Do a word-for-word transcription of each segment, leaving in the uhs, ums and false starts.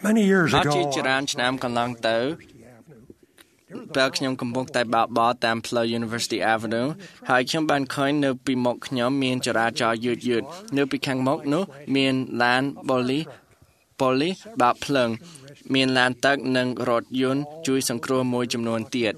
Many years អត់ ago, ជាច្រើនឆ្នាំកន្លងទៅពេលខ្ញុំកំពុងតែបោកបរតាមផ្លូវ University Avenue ហើយខ្ញុំបានឃើញនៅពីមុខខ្ញុំមានចរាចរណ៍យឺតយឺតនៅពីខាងមុខនោះមានឡានប៉ូលីសប៉ូលីសបាក់ភ្លើងមានឡានទឹកនិងរថយន្តជួយសង្គ្រោះមួយចំនួនទៀត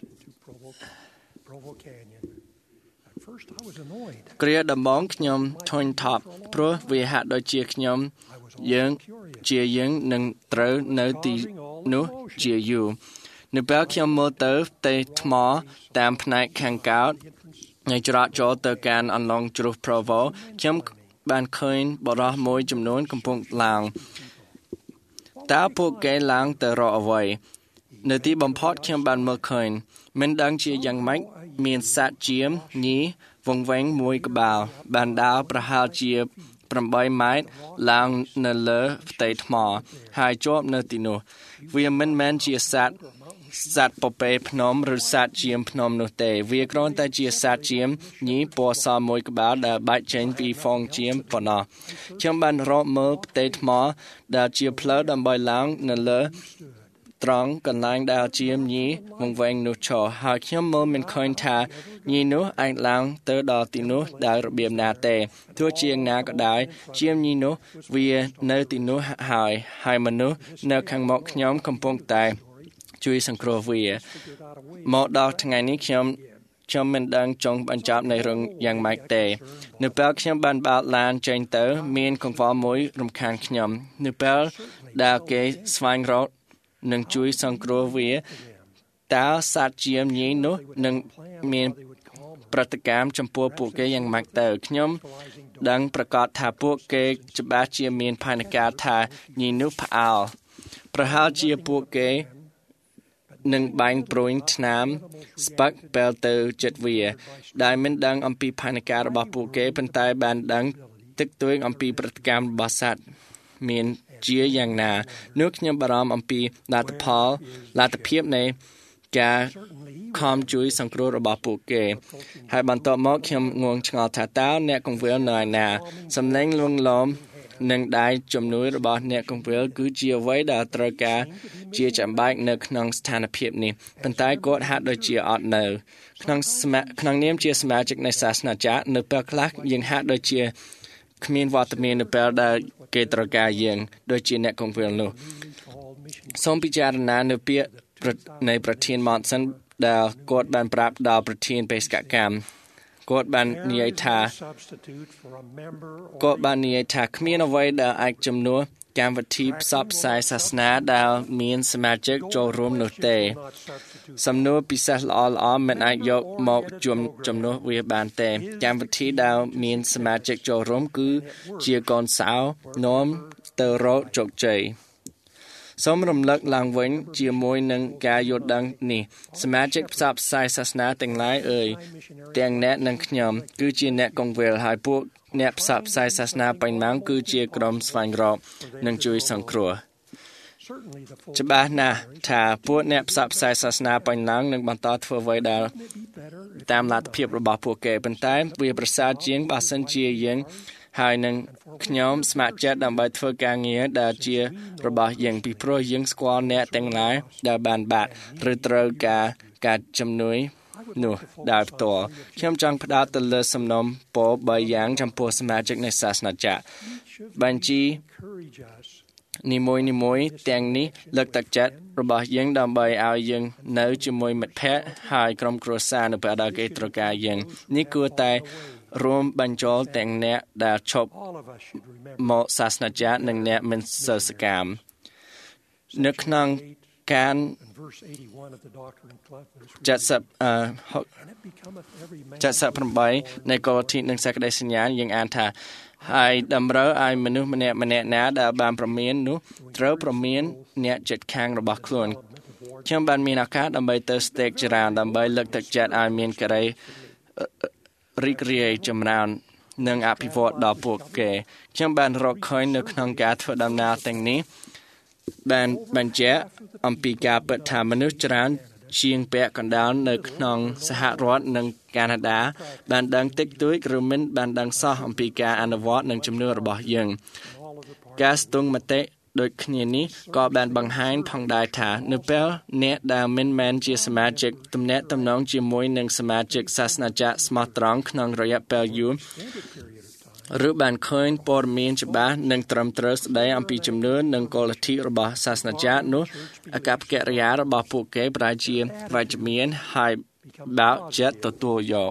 គ្រាដំបូងខ្ញុំធុញថប់ព្រោះវាហាក់ដូចជាខ្ញុំយើងជាយើងនឹងត្រូវនៅទីនោះជាយូរនៅពេលខ្ញុំមើលទៅផ្ទៃថ្មតាមផ្នែកខាងកើតនៃច្រកចូលទៅកាន់អន្លង់ជ្រុះ Provo ខ្ញុំបានឃើញបរិសុទ្ធមួយចំនួនកំពុងឡើងតើពួកគេឡើងទៅរកអ្វីនៅទីបំផុតខ្ញុំបានមើលឃើញមិនដឹងជាយ៉ាងម៉េចមានសត្វជាមញីវង្វេងមួយក្បាលបានដើរប្រហែលជា8ម៉ែត្រឡើងនៅលើផ្ទៃថ្មហើយជាប់នៅទីនោះវាមិនមែនជាសត្វសត្វពពែភ្នំឬសត្វជាមភ្នំនោះទេវាគ្រាន់តែជាសត្វជាមញីពណ៌សមួយក្បាលដែលបែកចេញពីហ្វូងជាមប៉ុណ្ណោះខ្ញុំបានរកមើលផ្ទៃថ្មដែលជាផ្លូវដើម្បីឡើងនៅលើត្រង់កន្លែងដែលជាមញីវង្វេងនោះឈរហើយខ្ញុំមើលមិនឃើញថាញីនោះអាចឡើងទៅដល់ទីនោះដោយរបៀបណាទេទោះជាយ៉ាងណាក៏ដោយជាមញីនោះវានៅទីនោះហើយហើយមនុស្សនៅខាងមុខខ្ញុំកំពុងតែជួយសង្គ្រោះវាមកដល់ថ្ងៃនេះខ្ញុំខ្ញុំមិនដឹងចុងបញ្ចប់នៃរឿងយ៉ាងម៉េចទេនៅពេលខ្ញុំបានបើកឡានចេញទៅមានកង្វល់មួយរំខានខ្ញុំនៅពេលដែលគេស្វែងរកនឹងជួយសង្គ្រោះវាតើសត្វជាមញីនោះនឹងមានប្រតិកម្មចំពោះពួកគេយ៉ាងម៉េចទៅខ្ញុំដឹងប្រកាសថាពួកគេច្បាស់ជាមានផែនការថាញីនោះផ្អើលប្រហែលជាពួកគេនឹងបាញ់ព្រួយថ្នាំស្ពឹកពេលទៅចិត្តវាដែលមិនដឹងអំពីផែនការរបស់ពួកគេប៉ុន្តែបានដឹងតិចតួចអំពីប្រតិកម្មរបស់សត្វមានជាយ៉ាងណានោះខ្ញុំបារម្ភអំពីលទ្ធផលលទ្ធភាពនៃការខំជួយសង្គ្រោះរបស់ពួកគេហើយបន្ទាប់មកខ្ញុំងងឆ្ងល់ថាតើអ្នកកង្វៀលនៅឯណាសំឡេងលួងលោមនិងដៃជំនួយរបស់អ្នកកង្វៀលគឺជាអ្វីដែលត្រូវការជាចាំបាច់នៅក្នុងស្ថានភាពនេះប៉ុន្តែគាត់ហាក់ដូចជាអត់នៅក្នុងក្នុងនាមជាសមាជិកនៃសាសនាចារនៅពេលខ្លះយើងហាក់ដូចជាគ្មានវត្តមាននៅពេលដែលគេត្រូវការយើងដូចជាអ្នកកង្វៀលនោះសូមពិចារណានៅពាក្យនៃប្រធាន Monson ដែលគាត់បានប្រាប់ដល់ប្រធានបេសកកម្មគាត់បាននិយាយថាគាត់បាននិយាយថាគ្មានអ្វីដែលអាចជំនួសកម្មវិធីផ្សព្វផ្សាយសាសនាដែលមានសមាជិកចូលរួមនោះទេសំណួរពិសេសល្អៗមិនអាចយកមកជំជំនួសវាបានទេកម្មវិធីដែលមានសមាជិកចូលរួមគឺជាកូនសោនាំទៅរកជោគជ័យសូមរំលឹកឡើងវិញជាមួយនឹងការយល់ដឹងនេះសមាជិកផ្សព្វផ្សាយសាសនាទាំងឡាយអើយទាំងអ្នកនិងខ្ញុំគឺជាអ្នកកង្វៀលហើយពួកអ្នកផ្សព្វផ្សាយសាសនាបញ្ញាគឺជាក្រុមស្វែងរកនិងជួយសង្គ្រោះច្បាស់ណាស់ថាពួកអ្នកផ្សព្វផ្សាយសាសនាបញ្ញានឹងបន្តធ្វើអ្វីដែលតាមលទ្ធភាពរបស់ពួកគេប៉ុន្តែវាប្រសើរជាងបើសិនជាយើងហើយនឹងខ្ញុំស្ម័គ្រចិត្តដើម្បីធ្វើការងារដែលជារបស់យើងពីព្រោះយើងស្គាល់អ្នកទាំងឡាយដែលបានបាត់ឬត្រូវការការជំនួយនោះដោយផ្ទាល់ខ្ញុំចង់ផ្ដោតទៅលើសំណុំពរបីយ៉ាងចំពោះសមាជិកនៃសាសនាចារបញ្ជីនីមួយៗទាំងនេះលើកទឹកចិត្តរបស់យើងដើម្បីឲ្យយើងនៅជាមួយមិត្តភ័ក្តិហើយក្រុមគ្រួសារនៅពេលដែលគេត្រូវការយើងនេះគួរតែរួមបញ្ចូលទាំងអ្នកដែលឈប់មកសាសនាចារនិងអ្នកមិនសិស្សកម្មនៅក្នុងការចាត់សព្ទចាត់សព្ទ8នៃគោលធាតុនិងសេចក្តីសញ្ញាយើងអានថាហើយតម្រូវឲ្យមនុស្សម្នាក់ម្នាក់ណាដែលបានប្រមាននោះត្រូវប្រមានអ្នកជិតខាងរបស់ខ្លួនខ្ញុំបានមានឱកាសដើម្បីទៅស្តេកច្រើនដើម្បីលើកទឹកចិត្តឲ្យមានកិរិយារីករាយចម្រើននិងអភិវឌ្ឍដល់ពួកគេខ្ញុំបានរកឃើញនៅក្នុងការធ្វើដំណើរទាំងនេះបានបញ្ជាក់អំពីការពិតថាមនុស្សច្រើនជាងពាក់កណ្ដាលនៅក្នុងសហរដ្ឋនិងកាណាដាបានដឹងតិចតួចឬមិនបានដឹងសោះអំពីការអនុវត្តនិងជំនឿរបស់យើងការស្ទង់មតិដូចគ្នានេះក៏បានបង្ហាញផងដែរថានៅពេលអ្នកដែលមិនមែនជាសមាជិកទំនាក់ទំនងជាមួយនឹងសមាជិកសាសនាចាក់ស្មោះត្រង់ក្នុងរយៈពេលយូរឬបានឃើញព័ត៌មានច្បាស់និងត្រឹមត្រូវស្ដីអំពីជំនឿនិងគោលលទ្ធិរបស់សាសនាចាក់នោះអាកប្បកិរិយារបស់ពួកគេប្រែជាវិជ្ជមានហើយបើកចិត្តទទួលយក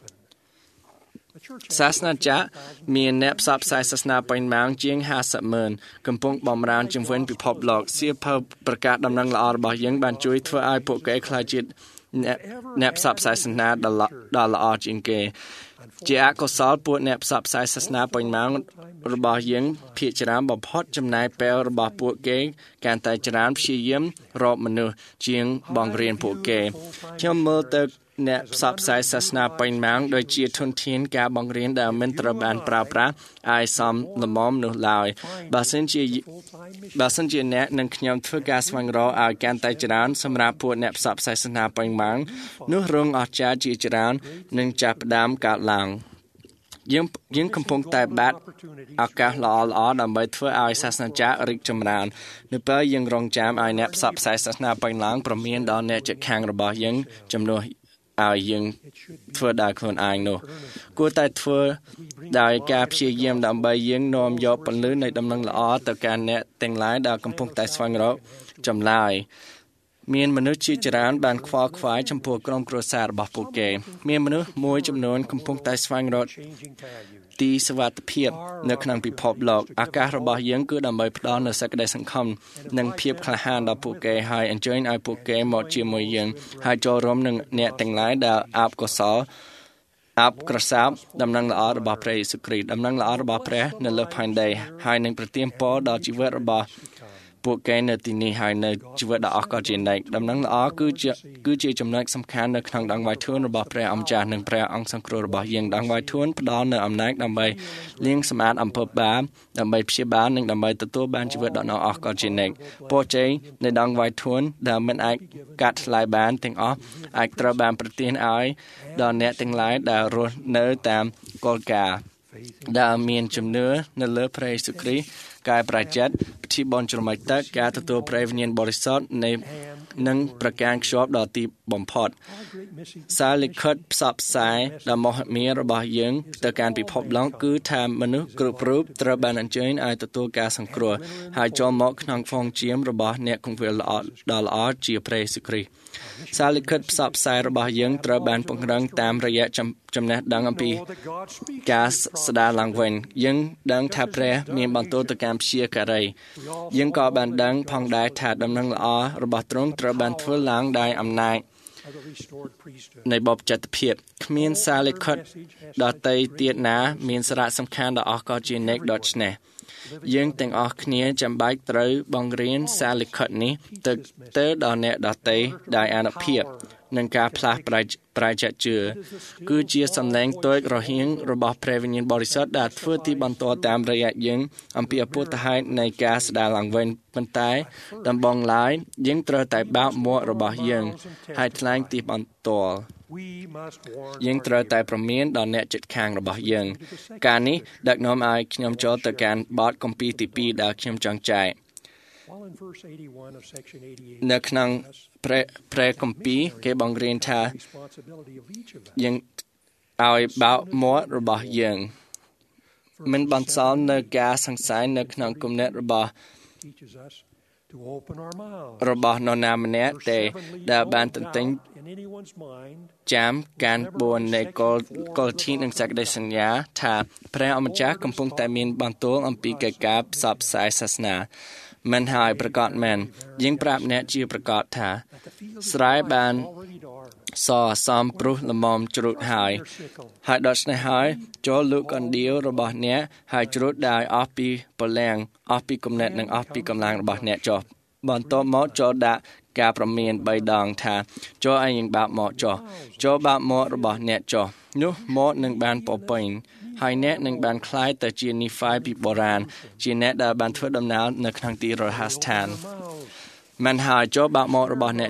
សាសនាចាក់មានអ្នកផ្សព្វផ្សាយសាសនាបញ្ញាម៉ាងជាងห้าสิบម៉ឺនកំពុងបំរើជំវិញពិភពលោកសៀវភៅប្រកាសដំណឹងល្អរបស់យើងបានជួយធ្វើឲ្យពួកគេក្លាយជាអ្នកផ្សព្វផ្សាយសាសនាដ៏ល្អជាងគេជាអកុសលពួកអ្នកផ្សព្វផ្សាយសាសនាបញ្ញាម៉ាងរបស់យើងភាគច្រើនបំផុតចំណាយពេលរបស់ពួកគេកាន់តែច្រើនព្យាយាមរកមនុស្សជាងបង្រៀនពួកគេខ្ញុំមើលទៅអ្នកផ្សព្វផ្សាយសាសនាបញ្ញាម៉ាងដូចជាធនធានការបង្រៀនដែលមិនត្រូវបានប្រើប្រាស់ឲ្យសមល្មមនោះឡើយបើសិនជាបើសិនជាអ្នកនិងខ្ញុំធ្វើការស្វែងរកឲ្យកាន់តែច្រើនសម្រាប់ពួកអ្នកផ្សព្វផ្សាយសាសនាបញ្ញាម៉ាងនោះរងអស្ចារ្យជាច្រើននឹងចាប់ផ្ដើមកើតឡើងយើងយើងកំពុងតែបាត់ឱកាសល្អៗដើម្បីធ្វើឲ្យសាសនាចាក់រីកចម្រើននៅពេលយើងរងចាំឲ្យអ្នកផ្សព្វផ្សាយសាសនាបញ្ញាម៉ាងប្រមានដល់អ្នកជិតខាងរបស់យើងជំនួសឲ្យយើងធ្វើដោយខ្លួនឯងនោះគួរតែធ្វើដោយការព្យាយាមដើម្បីយើងនាំយកពន្លឺនៃដំណឹងល្អទៅកាន់អ្នកទាំងឡាយដែលកំពុងតែស្វែងរកចម្លើយមានមនុស្សជាច្រើនបានខ្វល់ខ្វាយចំពោះក្រុមគ្រួសាររបស់ពួកគេមានមនុស្សមួយចំនួនកំពុងតែស្វែងរកទីសុវត្ថិភាពនៅក្នុងពិភពលោកឱកាសរបស់យើងគឺដើម្បីផ្ដល់នូវសេចក្តីសង្ឃឹមនិងភាពក្លាហានដល់ពួកគេហើយអញ្ជើញឲ្យពួកគេមកជាមួយយើងហើយចូលរួមនឹងអ្នកទាំងឡាយដែលអបកុសលអបក្រសាបដំណឹងល្អរបស់ព្រះយេស៊ូវគ្រីស្ទដំណឹងល្អរបស់ព្រះនៅលើផែនដីហើយនឹងប្រទានពរដល់ជីវិតរបស់ពួកគេនៅទីនេះហើយនៅជីវិតដ៏អស្ចារ្យជានិច្ចដំណឹងល្អគឺជាគឺជាចំណុចសំខាន់នៅក្នុងដង្វាយធួនរបស់ព្រះអង្គម្ចាស់និងព្រះអង្គសង្គ្រោះរបស់យើងដង្វាយធួនផ្ដល់នូវអំណាចដើម្បីលាងសម្អាតអំពើបាបដើម្បីព្យាបាលនិងដើម្បីទទួលបានជីវិតដ៏អស្ចារ្យជានិច្ចពរជ័យនៃដង្វាយធួនដែលមិនអាចកាត់ថ្លៃបានទាំងអស់អាចត្រូវបានប្រទានឲ្យដល់អ្នកទាំងឡាយដែលរស់នៅតាមគោលការណ៍ដែលមានជំនឿនៅលើព្រះយេស៊ូវគ្រីស្ទការប្រជិតពិធីបុណ្យច្រមុះទឹកការទទួលព្រះវិញ្ញាណបរិសុទ្ធនៃនិងប្រការខ្ជាប់ដល់ទីបំផុតសារលិខិតផ្សព្វផ្សាយដ៏មហិមារបស់យើងទៅកាន់ពិភពលោកគឺថាមនុស្សគ្រប់រូបត្រូវបានអញ្ជើញឲ្យទទួលការសង្គ្រោះហើយចូលមកក្នុងហ្វូងជាមរបស់អ្នកគង្វាលល្អដ៏ល្អជាព្រះយេស៊ូវគ្រីស្ទសារលិខិតផ្សព្វផ្សាយរបស់យើងត្រូវបានពង្រឹងតាមរយៈចំណេះដឹងអំពីការស្ដារឡើងវិញយើងដឹងថាព្រះមានបន្ទូលទៅកាន់ព្យាការីយើងក៏បានដឹងផងដែរថាដំណឹងល្អរបស់ទ្រង់ត្រូវបានធ្វើឡើងដោយអំណាចនៃបបចិត្តភាពគ្មានសារលិខិតដទៃទៀតណាមានសារៈសំខាន់ដ៏អស្ចារ្យជានិច្ចដូច្នេះយើងទាំងអស់គ្នាចាំបាច់ត្រូវបង្រៀនសារលិខិតនេះទៅទៅដល់អ្នកដទៃដោយអានុភាពនិងការផ្លាស់ប្រែចិត្តជឿគឺជាសំឡេងតូចរហៀងរបស់ព្រះវិញ្ញាណបរិសុទ្ធដែលធ្វើទីបន្ទាល់តាមរយៈយើងអំពីអពុទ្ធហេតុនៃការស្ដារឡើងវិញប៉ុន្តែដំបូងឡើយយើងត្រូវតែបើកមាត់របស់យើងហើយថ្លែងទីបន្ទាល់យើងត្រូវតែប្រមានដល់អ្នកជិតខាងរបស់យើងការនេះដឹកនាំឲ្យខ្ញុំចូលទៅកាន់បទគម្ពីរទីពីរដែលខ្ញុំចង់ចែកនៅក្នុងព្រះព្រះគម្ពីរគេបង្រៀនថាយើងឲ្យបើកមាត់របស់យើងមិនបន្សល់នៅការសង្ស័យនៅក្នុងគំនិតរបស់របស់នរណាម្នាក់ទេដែលបានទន្ទឹងចាំការបួននៃគោលគោលធីនិងសេចក្តីសន្យាថាព្រះអម្ចាស់កំពុងតែមានបន្ទូលអំពីកិច្ចការផ្សព្វផ្សាយសាសនាមិនហើយប្រកាសមែនយើងប្រាប់អ្នកជាប្រកាសថាស្រែបានសសំព្រោះល្មមជ្រូតហើយហើយដូច្នេះហើយចូលលូកកណ្ដៀវរបស់អ្នកហើយជ្រូតដោយអស់ពីពលលាំងអស់ពីគំនិតនិងអស់ពីកម្លាំងរបស់អ្នកចុះបន្ទាប់មកចូលដាក់ការប្រមានបីដងថាចូលឲ្យយើងបើកមកចុះចូលបើកមករបស់អ្នកចុះនោះមកនឹងបានពពេញហើយអ្នកនឹងបានคล้ายទៅជានីហ្វាយពីបុរាណជាអ្នកដែលបានធ្វើដំណើរនៅក្នុងទីរហស្ថានមិនហើយចូលបើកមករបស់អ្នកចុះ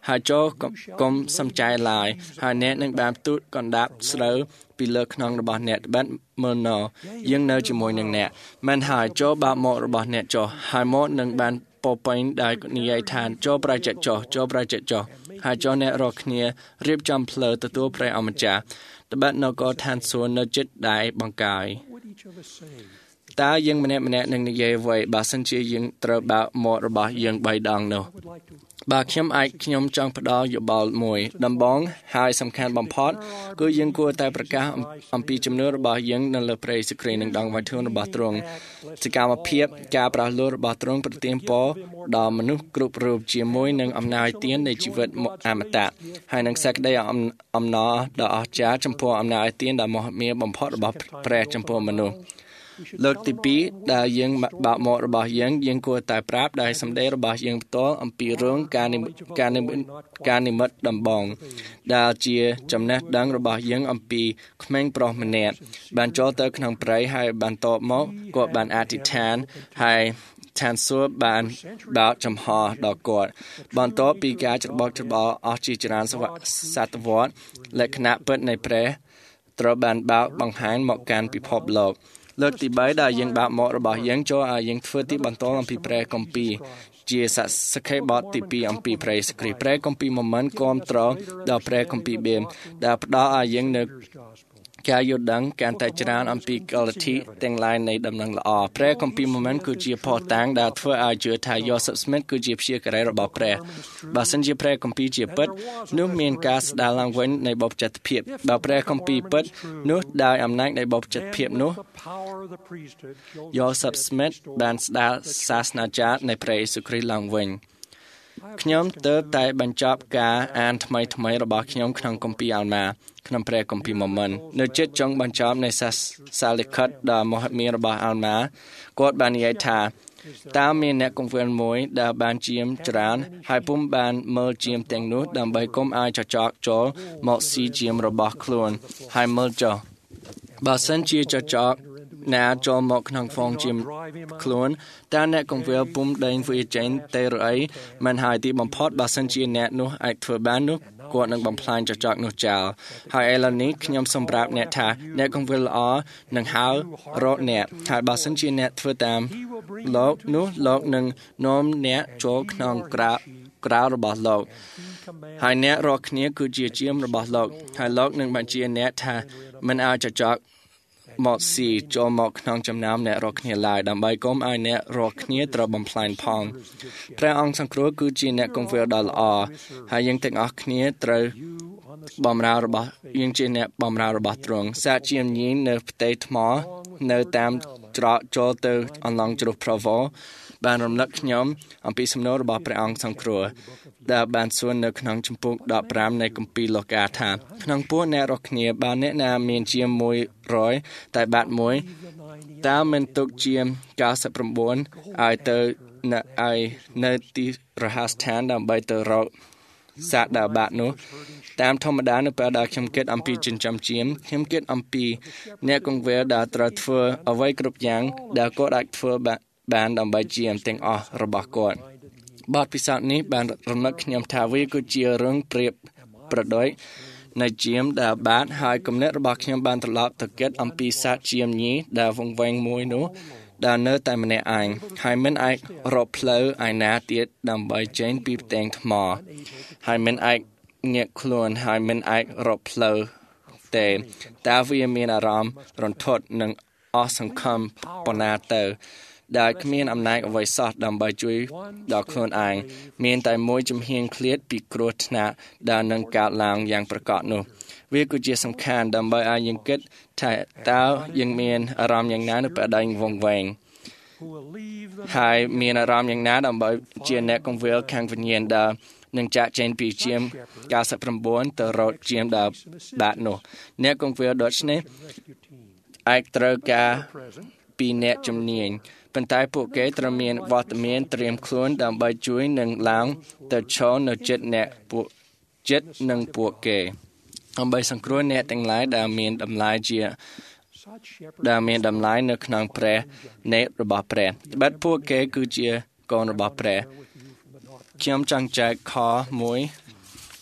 ហើយចូលកុំសំចៃឡើយហើយអ្នកនឹងបានទូតកណ្ដាប់ស្រូវពីលើខ្នងរបស់អ្នកត្បិតមើលណោយើងនៅជាមួយនឹងអ្នកមិនហើយចូលបាបមករបស់អ្នកចុះហើយមកនឹងបានពោពេញដែលនិយាយថាចូលប្រជិតចុះចូលប្រជិតចុះហើយចូលអ្នករកគ្នារៀបចំផ្លូវទទួលព្រះអម្ចាស់ត្បិតនៅក៏ឋានសួគ៌នៅចិត្តដែរបង្កាយតើយើងម្នាក់ម្នាក់នឹងនិយាយអ្វីបើសិនជាយើងត្រូវបាក់មាត់របស់យើងបីដងនោះបាទខ្ញុំអាចខ្ញុំចង់ផ្ដល់យោបល់មួយដំបូងហើយសំខាន់បំផុតគឺយើងគួរតែប្រកាសអំពីជំនឿរបស់យើងនៅលើព្រះយេស៊ូវគ្រីស្ទនិងដងវត្ថុរបស់ទ្រង់សកម្មភាពការប្រោះលោះរបស់ទ្រង់ប្រទានពរដល់មនុស្សគ្រប់រូបជាមួយនឹងអំណាចទាននៃជីវិតអមតៈហើយនឹងសេចក្តីអំណរដ៏អស្ចារ្យចំពោះអំណាចទានដ៏មហិមាបំផុតរបស់ព្រះចំពោះមនុស្សលើកទីពីរដែលយើងបាក់មករបស់យើងយើងគួរតែប្រាប់ដោយសម្ដីរបស់យើងផ្ទាល់អំពីរឿងការការការនិមិត្តដំបងដែលជាចំណេះដឹងរបស់យើងអំពីក្មេងប្រុសម្នាក់បានចូលទៅក្នុងព្រៃហើយបានតបមកគាត់បានអធិដ្ឋានហើយឋានសួគ៌បានបើកចំហដល់គាត់បន្ទាប់ពីការច្របូកច្របល់អស់ជាច្រើនសតវត្សលក្ខណៈពិតនៃព្រះត្រូវបានបើកបង្ហាញមកកាន់ពិភពលោកលើកទីបីដែលយើងបាក់មករបស់យើងចូលឲ្យយើងធ្វើទីបន្តអំពីព្រះគម្ពីរជាសក្ខីបទទីពីរអំពីព្រះយេស៊ូវគ្រីស្ទព្រះគម្ពីរមួយមិនគាំទ្រដល់ព្រះគម្ពីរបេមដែលផ្ដល់ឲ្យយើងនៅការយល់ដឹងកាន់តែច្រើនអំពីកលិទ្ធិទាំងឡាយនៃដំណឹងល្អព្រះគម្ពីរមួយមិនគឺជាភស្តុតាងដែលធ្វើឲ្យជឿថាយូសេហ្វស្មីតគឺជាព្យាការីរបស់ព្រះបើសិនជាព្រះគម្ពីរជាពិតនោះមានការស្ដារឡើងវិញនៃបុព្វជិតភាពបើព្រះគម្ពីរពិតនោះដោយអំណាចនៃបុព្វជិតភាពនោះយូសេហ្វស្មីតបានស្ដារសាសនាចារនៃព្រះយេស៊ូវគ្រីស្ទឡើងវិញខ្ញុំទើបតែបញ្ចប់ការអានថ្មីថ្មីរបស់ខ្ញុំក្នុងគម្ពីរអាល់ម៉ាក្នុងព្រះគម្ពីរមួយមិននៅជិតចុងបញ្ចប់នៃសារលិខិតដ៏មហិមារបស់អាល់ម៉ាគាត់បាននិយាយថាតើមានអ្នកកង្វល់មួយដែលបានជាមច្រើនហើយពុំបានមើលជាមទាំងនោះដើម្បីកុំឲ្យចចកចូលមកស៊ីជាមរបស់ខ្លួនហើយមើលចុះបើសិនជាចចកណាចូលមកក្នុងហ្វូងជាមខ្លួនតើអ្នកកង្វល់ពុំដេញវាចេញទៅឬអីមិនហើយទីបំផុតបើសិនជាអ្នកនោះអាចធ្វើបាននោះគាត់នឹងបំផ្លាញចចកនោះចោលហើយឥឡូវនេះខ្ញុំសូមប្រាប់អ្នកថាអ្នកកង្វល់ល្អនឹងហៅរកអ្នកហើយបើសិនជាអ្នកធ្វើតាមលោកនោះលោកនឹងនាំអ្នកចូលក្នុងក្រៅក្រៅរបស់លោកហើយអ្នករកគ្នាគឺជាជាមរបស់លោកហើយលោកនឹងបញ្ជាអ្នកថាមិនឲ្យចចកមកស៊ីចូលមកក្នុងចំណោមអ្នករកគ្នាឡើយដើម្បីកុំឲ្យអ្នករកគ្នាត្រូវបំផ្លាញផងព្រះអង្គសង្គ្រោះគឺជាអ្នកកង្វល់ដ៏ល្អហើយយើងទាំងអស់គ្នាត្រូវបម្រើរបស់យើងជាអ្នកបម្រើរបស់ទ្រង់សាជាមញីនៅផ្ទៃថ្មនៅតាមច្រកចូលទៅអន្លង់ជ្រោះប្រវោបានរំលឹកខ្ញុំអំពីសំណួររបស់ព្រះអង្គសង្គ្រោះដែលបានសួរនៅក្នុងជំពូកដប់ប្រាំនៃគម្ពីរលោកាថាក្នុងពួកអ្នករកគ្នាបើអ្នកណាមានជាមួយរយតែបាត់មួយតើមិនទុកជាកៅសិប៩ឲ្យទៅនៅឲ្យនៅទីរហស្ថានដើម្បីទៅរកសាកដែលបាត់នោះតាមធម្មតានៅពេលដែលខ្ញុំគិតអំពីចិញ្ចឹមជាមខ្ញុំគិតអំពីអ្នកកង្វល់ដែលត្រូវធ្វើអ្វីគ្រប់យ៉ាងដែលគាត់អាចធ្វើបានដើម្បីជាមទាំងអស់របស់គាត់បទពិសោធន៍នេះបានរំលឹកខ្ញុំថាវាគឺជារឿងប្រៀបប្រដូចនៃជាមដែលបាត់ហើយគំនិតរបស់ខ្ញុំបានត្រឡប់ទៅគិតអំពីសត្វជាមញីដែលវង្វេងមួយនោះដែលនៅតែម្នាក់ឯងហើយមិនអាចរកផ្លូវឯណាទៀតដើម្បីចេញពីផ្ទាំងថ្មហើយមិនអាចងាកខ្លួនហើយមិនអាចរកផ្លូវទេតើវាមានអារម្មណ៍រន្ធត់និងអស់សង្ឃឹមប៉ុណ្ណាទៅដែលគ្មានអំណាចអ្វីសោះដើម្បីជួយដល់ខ្លួនឯងមានតែមួយជំហានឃ្លាតពីគ្រោះថ្នាក់ដែលនឹងកើតឡើងយ៉ាងប្រកបនោះវាគឺជាសំខាន់ដើម្បីឲ្យយើងគិតថាតើយើងមានអារម្មណ៍យ៉ាងណានៅពេលដែលវង្វេងហើយមានអារម្មណ៍យ៉ាងណាដើម្បីជាអ្នកកង្វល់ខាងវិញ្ញាណដែលនឹងចាក់ចេញពីជាមកៅសិប៩ទៅរកជាមដែលបាត់នោះអ្នកកង្វល់ដូច្នេះអាចត្រូវការពីអ្នកជំនាញប៉ុន្តែពួកគេត្រូវមានវត្តមានត្រៀមខ្លួនដើម្បីជួយនឹងឡើងទៅឈរនៅចិត្តអ្នកពួកចិត្តនឹងពួកគេដើម្បីសង្គ្រោះអ្នកទាំងឡាយដែលមានតម្លៃជាដែលមានតម្លៃនៅក្នុងព្រះនេតរបស់ព្រះត្បិតពួកគេគឺជាកូនរបស់ព្រះខ្ញុំចង់ចែកខមួយ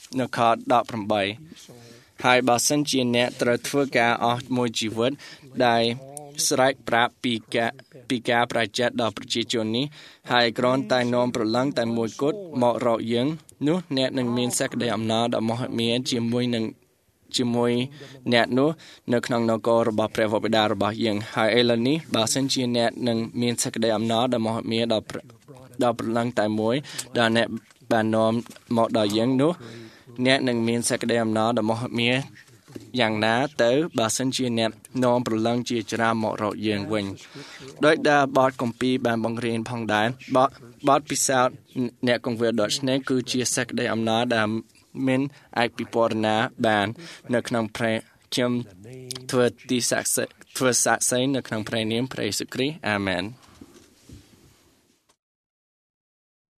នៅខដកប្រាំបីហើយបើសិនជាអ្នកត្រូវធ្វើការអស់មួយជីវិតដែលស្រែកប្រាប់ពីការពីការប្រជែកដល់ប្រជាជននេះហើយគ្រាន់តែនាំប្រឡឹងតែមួយគត់មករកយើងនោះអ្នកនឹងមានសេចក្តីអំណរដ៏មហិមាជាមួយនឹងជាមួយអ្នកនោះនៅក្នុងនគររបស់ព្រះវរបិតារបស់យើងហើយឥឡូវនេះបើសិនជាអ្នកនឹងមានសេចក្តីអំណរដ៏មហិមាដល់ដល់ប្រឡឹងតែមួយដែលអ្នកបាននាំមកដល់យើងនោះអ្នកនឹងមានសេចក្តីអំណរដ៏មហិមាយ៉ាងណាទៅបើសិនជាអ្នកនាំប្រឡឹងជាច្រើនមករកយើងវិញដោយដែលបទគម្ពីរបានបង្រៀនផងដែរបទបទពិសោធន៍អ្នកកង្វៀលដូច្នេះគឺជាសេចក្តីអំណរដែលមានឯកពិពណ៌នាបាននៅក្នុងព្រះខ្ញុំធ្វើទីស័ក្តិធ្វើសាក្សីនៅក្នុងព្រះនាមព្រះយេស៊ូវគ្រីស្ទអាមែន